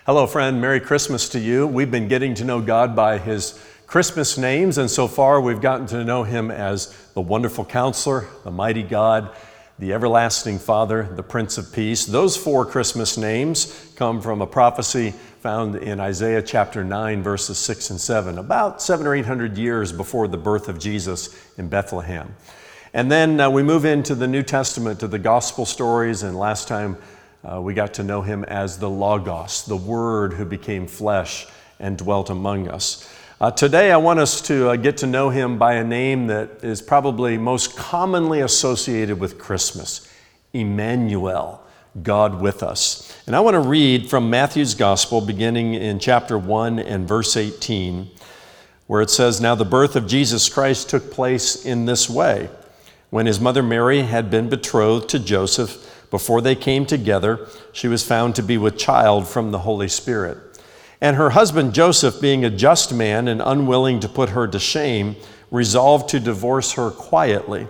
Hello, friend. Merry Christmas to you. We've been getting to know God by His Christmas names, and so far we've gotten to know Him as the Wonderful Counselor, the Mighty God, the Everlasting Father, the Prince of Peace. Those 4 Christmas names come from a prophecy found in Isaiah chapter 9, verses 6 and 7, about 700 or 800 years before the birth of Jesus in Bethlehem. And then we move into the New Testament to the gospel stories, and last time we got to know Him as the Logos, the Word who became flesh and dwelt among us. Today I want us to get to know Him by a name that is probably most commonly associated with Christmas, Emmanuel, God with us. And I want to read from Matthew's Gospel beginning in chapter 1 and verse 18, where it says, "Now the birth of Jesus Christ took place in this way. When His mother Mary had been betrothed to Joseph, before they came together, she was found to be with child from the Holy Spirit. And her husband Joseph, being a just man and unwilling to put her to shame, resolved to divorce her quietly.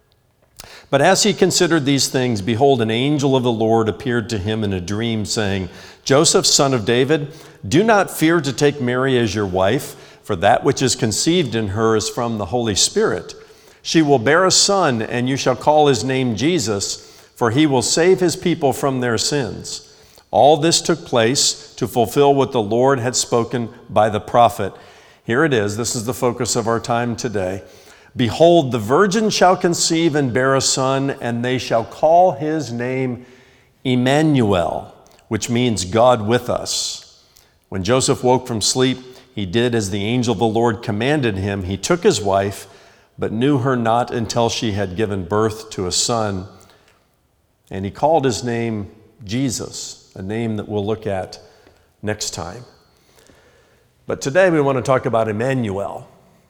But as he considered these things, behold, an angel of the Lord appeared to him in a dream, saying, 'Joseph, son of David, do not fear to take Mary as your wife, for that which is conceived in her is from the Holy Spirit. She will bear a son, and you shall call his name Jesus, for he will save his people from their sins.' All this took place to fulfill what the Lord had spoken by the prophet." Here it is. This is the focus of our time today. "Behold, the virgin shall conceive and bear a son, and they shall call his name Emmanuel," which means God with us. When Joseph woke from sleep, he did as the angel of the Lord commanded him. He took his wife, but knew her not until she had given birth to a son. And he called his name Jesus, a name that we'll look at next time. But today we want to talk about Emmanuel,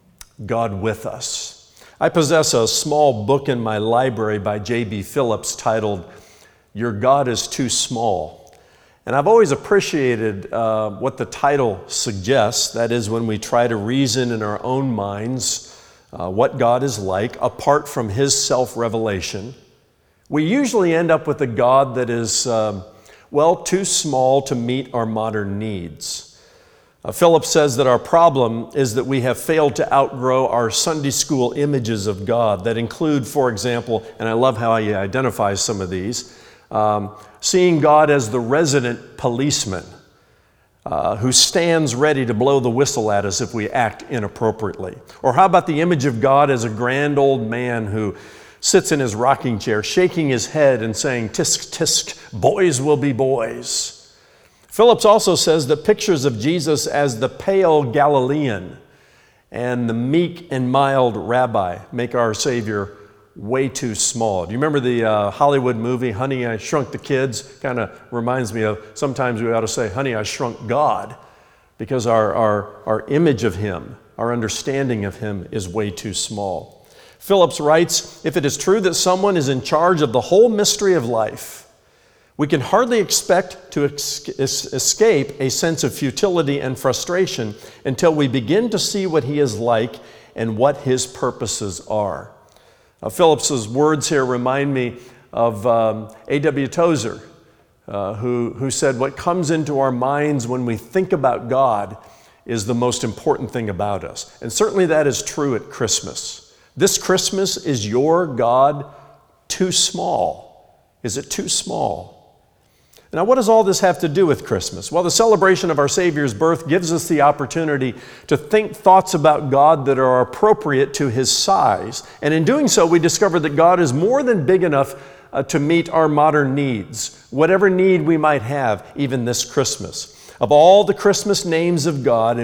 God with us. I possess a small book in my library by J.B. Phillips titled, "Your God is Too Small." And I've always appreciated what the title suggests. That is, when we try to reason in our own minds what God is like apart from His self-revelation, we usually end up with a God that is, too small to meet our modern needs. Phillips says that our problem is that we have failed to outgrow our Sunday school images of God that include, for example, and I love how he identifies some of these, seeing God as the resident policeman who stands ready to blow the whistle at us if we act inappropriately. Or how about the image of God as a grand old man who sits in his rocking chair, shaking his head and saying, "Tisk, tisk, boys will be boys." Phillips also says that pictures of Jesus as the pale Galilean and the meek and mild rabbi make our Savior way too small. Do you remember the Hollywood movie, Honey, I Shrunk the Kids? Kind of reminds me of, sometimes we ought to say, Honey, I Shrunk God, because our image of Him, our understanding of Him is way too small. Phillips writes, "If it is true that someone is in charge of the whole mystery of life, we can hardly expect to escape a sense of futility and frustration until we begin to see what He is like and what His purposes are." Phillips's words here remind me of A.W. Tozer, who said, "What comes into our minds when we think about God is the most important thing about us." And certainly that is true at Christmas. This Christmas, is your God too small? Is it too small? Now, what does all this have to do with Christmas? Well, the celebration of our Savior's birth gives us the opportunity to think thoughts about God that are appropriate to His size. And in doing so, we discover that God is more than big enough to meet our modern needs, whatever need we might have, even this Christmas. Of all the Christmas names of God,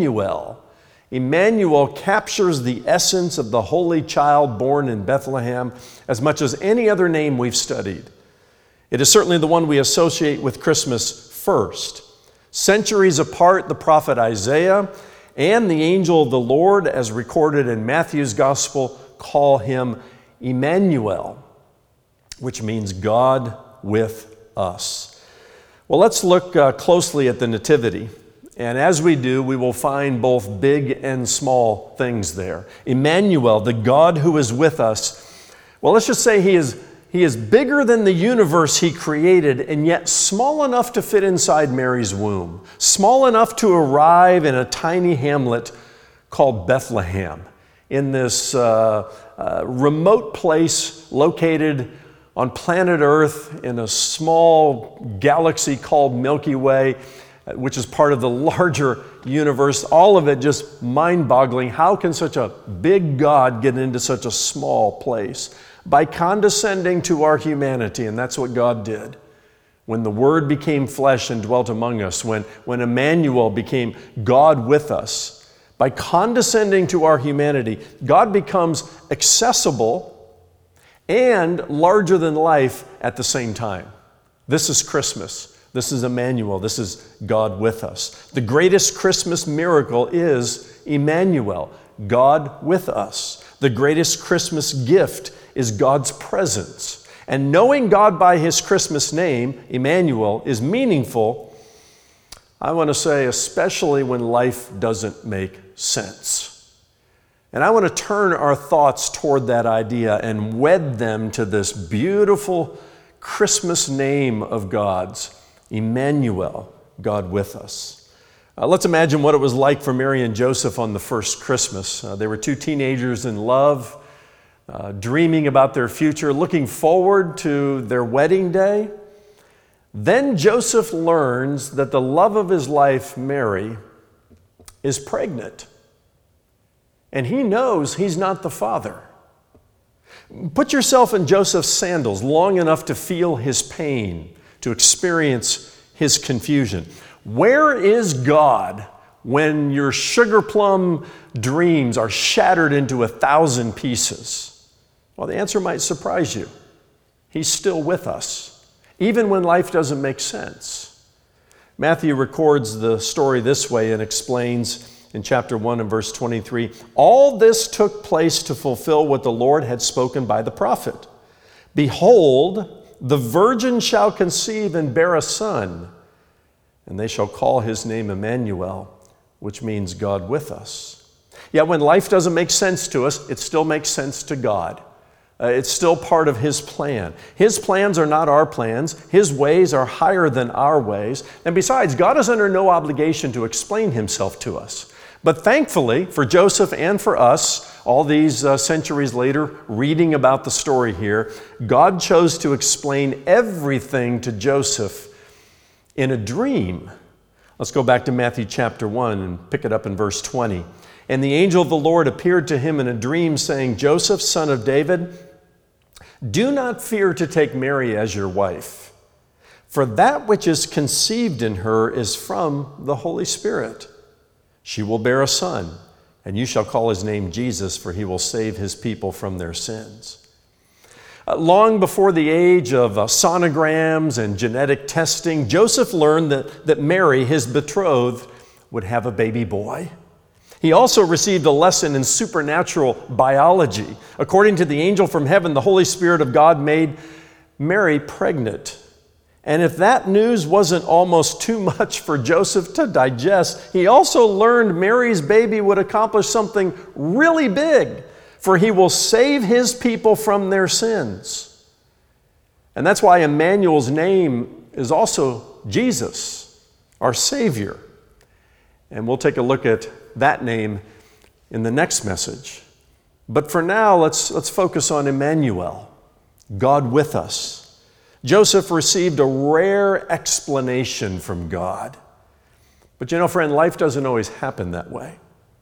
Emmanuel captures the essence of the holy child born in Bethlehem as much as any other name we've studied. It is certainly the one we associate with Christmas first. Centuries apart, the prophet Isaiah and the angel of the Lord, as recorded in Matthew's Gospel, call Him Emmanuel, which means God with us. Well, let's look closely at the Nativity. And as we do, we will find both big and small things there. Emmanuel, the God who is with us, well, let's just say He is He is bigger than the universe he created, and yet small enough to fit inside Mary's womb, small enough to arrive in a tiny hamlet called Bethlehem, in this remote place located on planet Earth in a small galaxy called Milky Way, which is part of the larger universe. All of it just mind-boggling. How can such a big God get into such a small place? By condescending to our humanity, and that's what God did. When the Word became flesh and dwelt among us, when Emmanuel became God with us, by condescending to our humanity, God becomes accessible and larger than life at the same time. This is Christmas. This is Emmanuel. This is God with us. The greatest Christmas miracle is Emmanuel, God with us. The greatest Christmas gift is God's presence. And knowing God by His Christmas name, Emmanuel, is meaningful, I want to say, especially when life doesn't make sense. And I want to turn our thoughts toward that idea and wed them to this beautiful Christmas name of God's, Emmanuel, God with us. Let's imagine what it was like for Mary and Joseph on the first Christmas. They were two teenagers in love, dreaming about their future, looking forward to their wedding day. Then Joseph learns that the love of his life, Mary, is pregnant. And he knows he's not the father. Put yourself in Joseph's sandals long enough to feel his pain, to experience his confusion. Where is God when your sugar plum dreams are shattered into 1,000 pieces? Well, the answer might surprise you. He's still with us, even when life doesn't make sense. Matthew records the story this way and explains in chapter 1 and verse 23, all this took place to fulfill what the Lord had spoken by the prophet. Behold, the virgin shall conceive and bear a son, and they shall call his name Emmanuel, which means God with us. Yet when life doesn't make sense to us, it still makes sense to God. It's still part of His plan. His plans are not our plans. His ways are higher than our ways. And besides, God is under no obligation to explain Himself to us. But thankfully, for Joseph and for us, all these centuries later, reading about the story here, God chose to explain everything to Joseph in a dream. Let's go back to Matthew chapter 1 and pick it up in verse 20. And the angel of the Lord appeared to him in a dream, saying, Joseph, son of David, do not fear to take Mary as your wife, for that which is conceived in her is from the Holy Spirit. She will bear a son, and you shall call his name Jesus, for he will save his people from their sins. Long before the age of sonograms and genetic testing, Joseph learned that Mary, his betrothed, would have a baby boy. He also received a lesson in supernatural biology. According to the angel from heaven, the Holy Spirit of God made Mary pregnant. And if that news wasn't almost too much for Joseph to digest, he also learned Mary's baby would accomplish something really big, for he will save his people from their sins. And that's why Emmanuel's name is also Jesus, our Savior. And we'll take a look at that name in the next message. But for now, let's focus on Emmanuel, God with us. Joseph received a rare explanation from God. But you know, friend, life doesn't always happen that way.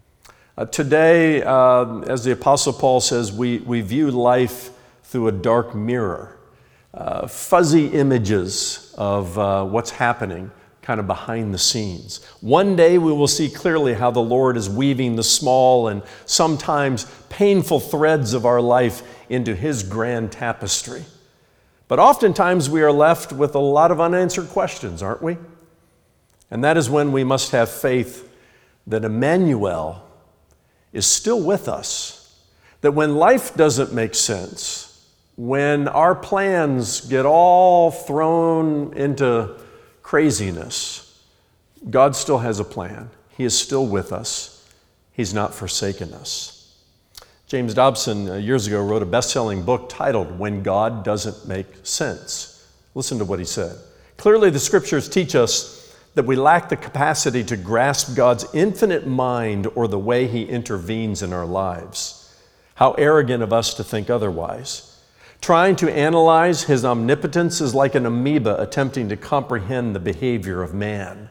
Today, as the Apostle Paul says, we view life through a dark mirror, fuzzy images of what's happening kind of behind the scenes. One day we will see clearly how the Lord is weaving the small and sometimes painful threads of our life into His grand tapestry. But oftentimes we are left with a lot of unanswered questions, aren't we? And that is when we must have faith that Emmanuel is still with us. That when life doesn't make sense, when our plans get all thrown into craziness, God still has a plan. He is still with us. He's not forsaken us. James Dobson years ago wrote a best-selling book titled When God Doesn't Make Sense. Listen to what he said. Clearly, the scriptures teach us that we lack the capacity to grasp God's infinite mind or the way he intervenes in our lives. How arrogant of us to think otherwise. Trying to analyze his omnipotence is like an amoeba attempting to comprehend the behavior of man.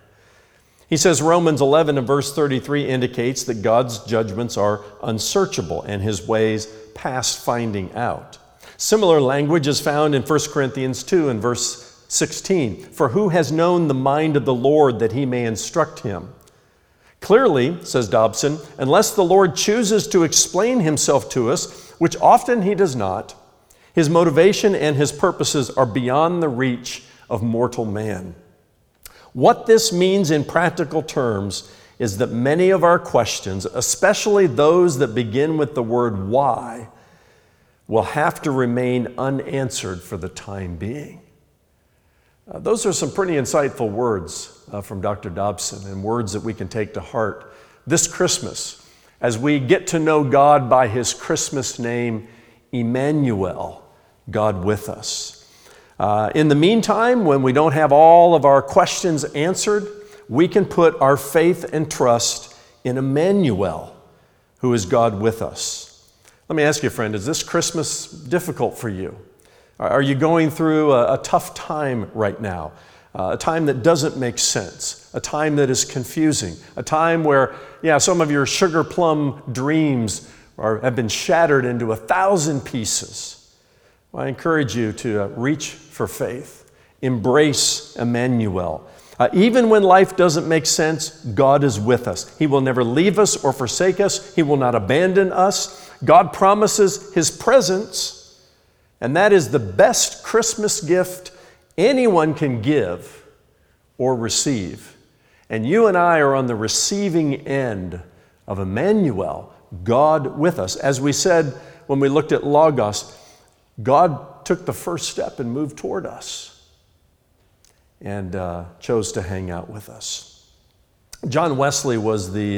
He says Romans 11 and verse 33 indicates that God's judgments are unsearchable and his ways past finding out. Similar language is found in 1 Corinthians 2 and verse 16. For who has known the mind of the Lord that he may instruct him? Clearly, says Dobson, unless the Lord chooses to explain himself to us, which often he does not, his motivation and his purposes are beyond the reach of mortal man. What this means in practical terms is that many of our questions, especially those that begin with the word why, will have to remain unanswered for the time being. Those are some pretty insightful words from Dr. Dobson, and words that we can take to heart this Christmas as we get to know God by his Christmas name, Emmanuel, God with us. In the meantime, when we don't have all of our questions answered, we can put our faith and trust in Emmanuel, who is God with us. Let me ask you, friend, is this Christmas difficult for you? Are you going through a tough time right now? A time that doesn't make sense, a time that is confusing, a time where, some of your sugar plum dreams have been shattered into 1,000 pieces. Well, I encourage you to reach for faith. Embrace Emmanuel. Even when life doesn't make sense, God is with us. He will never leave us or forsake us. He will not abandon us. God promises his presence, and that is the best Christmas gift anyone can give or receive. And you and I are on the receiving end of Emmanuel, God with us. As we said when we looked at Logos, God took the first step and moved toward us and chose to hang out with us. John Wesley was the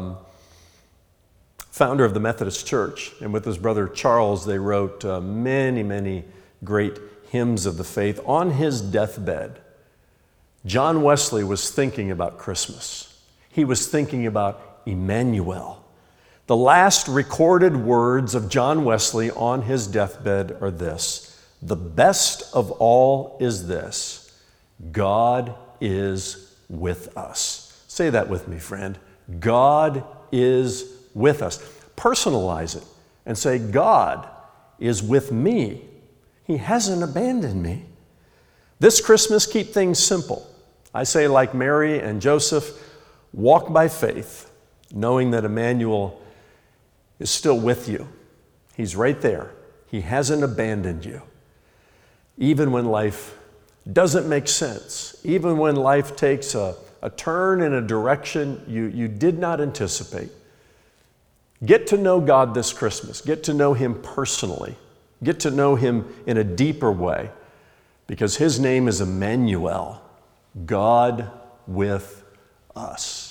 founder of the Methodist Church, and with his brother Charles, they wrote many, many great hymns of the faith. On his deathbed, John Wesley was thinking about Christmas. He was thinking about Emmanuel. The last recorded words of John Wesley on his deathbed are this: the best of all is this, God is with us. Say that with me, friend. God is with us. Personalize it and say, God is with me. He hasn't abandoned me. This Christmas, keep things simple. I say, like Mary and Joseph, walk by faith, knowing that Emmanuel is still with you. He's right there. He hasn't abandoned you. Even when life doesn't make sense, even when life takes a turn in a direction you did not anticipate, get to know God this Christmas. Get to know him personally. Get to know him in a deeper way, because his name is Emmanuel, God with us.